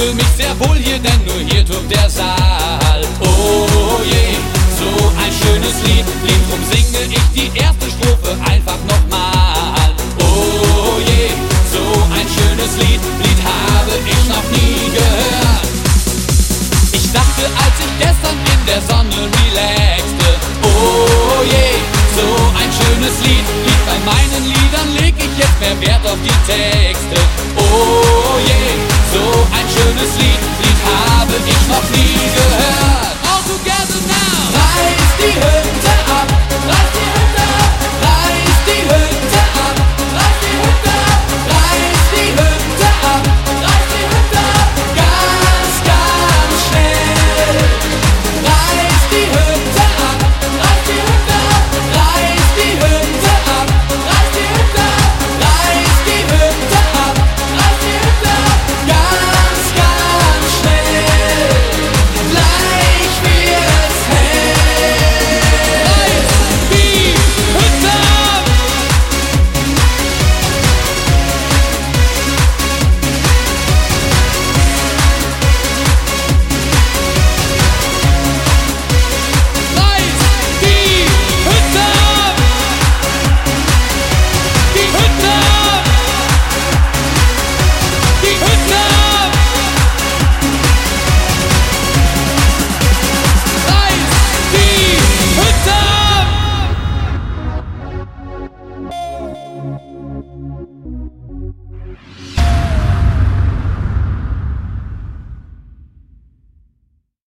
fühle mich sehr wohl hier, denn nur hier tobt der Saal. Oh je, so ein schönes Lied, drum singe ich die erste Strophe einfach nochmal. Oh je, so ein schönes Lied habe ich noch nie gehört. Ich dachte, als ich gestern in der Sonne relaxte, oh je, so ein schönes Lied, bei meinen Liedern leg ich jetzt mehr Wert auf die Texte. Oh je, so ein schönes Lied habe ich noch nie gehört.